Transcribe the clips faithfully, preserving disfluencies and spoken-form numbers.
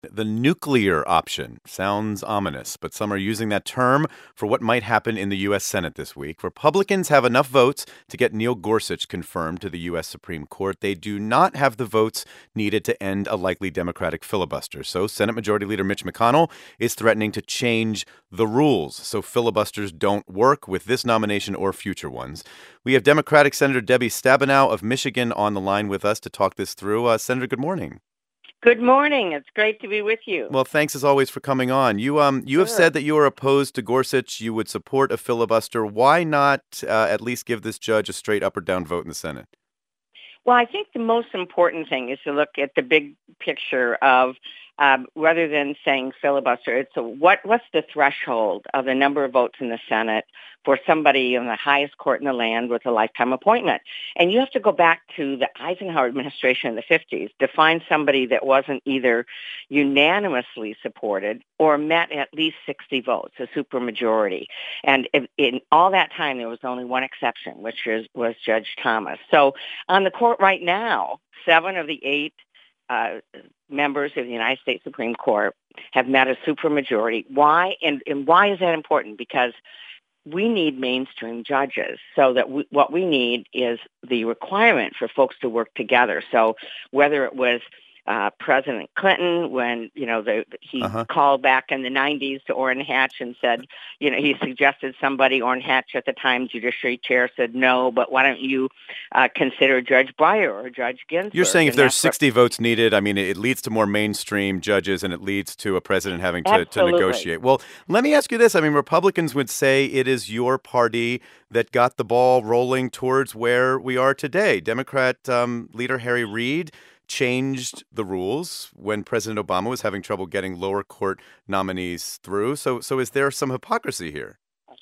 The nuclear option sounds ominous, but some are using that term for what might happen in the U S. Senate this week. Republicans have enough votes to get Neil Gorsuch confirmed to the U S. Supreme Court. They do not have the votes needed to end a likely Democratic filibuster. So, Senate Majority Leader Mitch McConnell is threatening to change the rules so filibusters don't work with this nomination or future ones. We have Democratic Senator Debbie Stabenow of Michigan on the line with us to talk this through. Uh, Senator, good morning. Good morning. It's great to be with you. Well, thanks as always for coming on. You um you have said Sure. that you are opposed to Gorsuch. You would support a filibuster. Why not uh, at least give this judge a straight up or down vote in the Senate? Well, I think the most important thing is to look at the big picture of um, rather than saying filibuster, it's a, what what's the threshold of the number of votes in the Senate for somebody in the highest court in the land with a lifetime appointment. And you have to go back to the Eisenhower administration in the fifties to find somebody that wasn't either unanimously supported or met at least sixty votes, a supermajority. And in, in all that time, there was only one exception, which was, was Judge Thomas. So on the court right now, seven of the eight uh, members of the United States Supreme Court have met a supermajority. Why? And, and why is that important? Because we need mainstream judges so that we, what we need is the requirement for folks to work together. So whether it was uh, President Clinton, when, you know, the, he Uh-huh. called back in the nineties to Orrin Hatch and said, you know, he suggested somebody, Orrin Hatch at the time, Judiciary Chair, said no, but why don't you uh, consider Judge Breyer or Judge You're saying Ginsburg? if And there's that's what, sixty votes needed, I mean, it leads to more mainstream judges and it leads to a president having to, to absolutely. negotiate. Well, let me ask you this. I mean, Republicans would say it is your party that got the ball rolling towards where we are today. Democrat um, leader Harry Reid changed the rules when President Obama was having trouble getting lower court nominees through. So, so is there some hypocrisy here?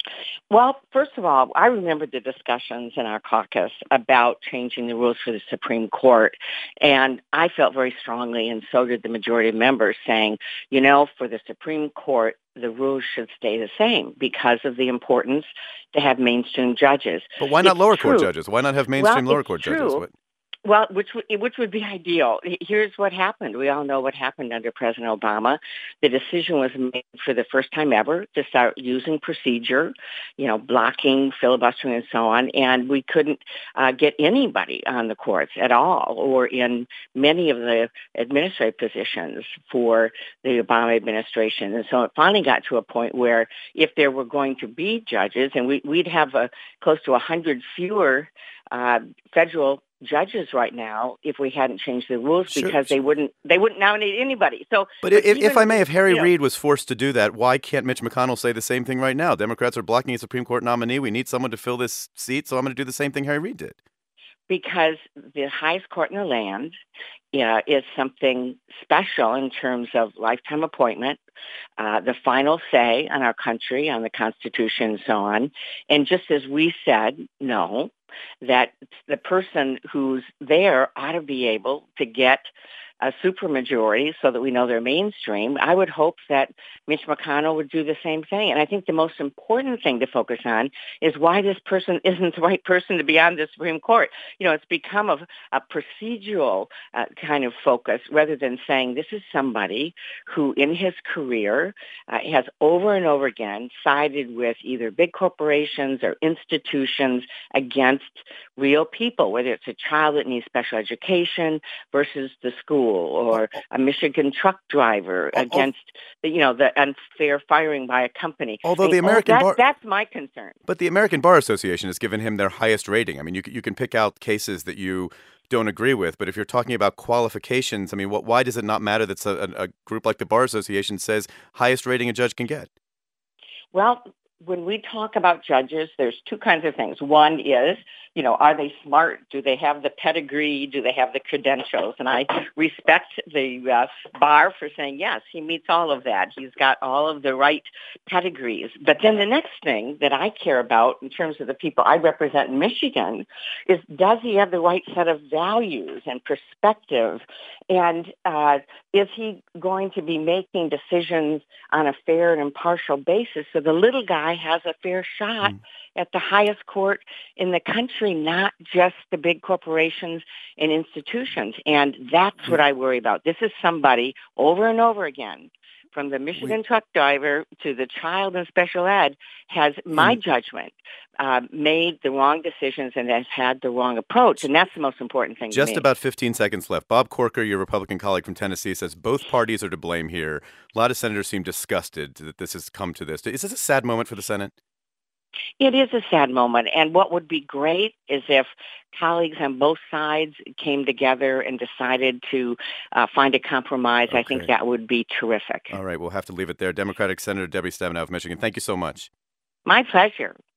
Well, first of all, I remember the discussions in our caucus about changing the rules for the Supreme Court. And I felt very strongly, and so did the majority of members, saying, you know, for the Supreme Court, the rules should stay the same because of the importance to have mainstream judges. But why not It's lower court true. judges? Why not have Well, mainstream lower it's court judges? true. What? Well, which would- which would be ideal. Here's what happened. We all know what happened under President Obama. The decision was made for the first time ever to start using procedure, you know, blocking, filibustering, and so on. And we couldn't uh, get anybody on the courts at all, or in many of the administrative positions for the Obama administration. And so it finally got to a point where if there were going to be judges, and we, we'd have a, close to a hundred fewer uh, federal judges right now if we hadn't changed the rules Sure. because they wouldn't they wouldn't nominate anybody. So, But but if, if I even may, with, if Harry you know, Reid was forced to do that, why can't Mitch McConnell say the same thing right now? Democrats are blocking a Supreme Court nominee. We need someone to fill this seat, so I'm going to do the same thing Harry Reid did. because the highest court in the land yeah, is something special in terms of lifetime appointment, uh, the final say on our country, on the Constitution, and so on. And just as we said, no, that the person who's there ought to be able to get a supermajority so that we know they're mainstream. I would hope that Mitch McConnell would do the same thing. And I think the most important thing to focus on is why this person isn't the right person to be on the Supreme Court. You know, it's become a, a procedural uh, kind of focus rather than saying this is somebody who in his career uh, has over and over again sided with either big corporations or institutions against real people, whether it's a child that needs special education versus the school, or a Michigan truck driver Al- al- against, the, you know, the unfair firing by a company. I Although mean, the oh, American that Bar, that's my concern. but the American Bar Association has given him their highest rating. I mean, you c- you can pick out cases that you don't agree with, but if you're talking about qualifications, I mean, what, why does it not matter that a, a group like the Bar Association says highest rating a judge can get? Well, when we talk about judges, there's two kinds of things. One is, you know, are they smart? Do they have the pedigree? Do they have the credentials? And I respect the uh, bar for saying, yes, he meets all of that. He's got all of the right pedigrees. But then the next thing that I care about in terms of the people I represent in Michigan is, does he have the right set of values and perspective? And uh, is he going to be making decisions on a fair and impartial basis so the little guy has a fair shot Mm. at the highest court in the country, not just the big corporations and institutions. And that's what I worry about. This is somebody over and over again, from the Michigan truck driver to the child in special ed, has, my judgment, uh, made the wrong decisions and has had the wrong approach. And that's the most important thing to me. Just about fifteen seconds left. Bob Corker, your Republican colleague from Tennessee, says both parties are to blame here. A lot of senators seem disgusted that this has come to this. Is this a sad moment for the Senate? It is a sad moment. And what would be great is if colleagues on both sides came together and decided to uh, find a compromise. Okay. I think that would be terrific. All right. We'll have to leave it there. Democratic Senator Debbie Stabenow of Michigan, thank you so much. My pleasure.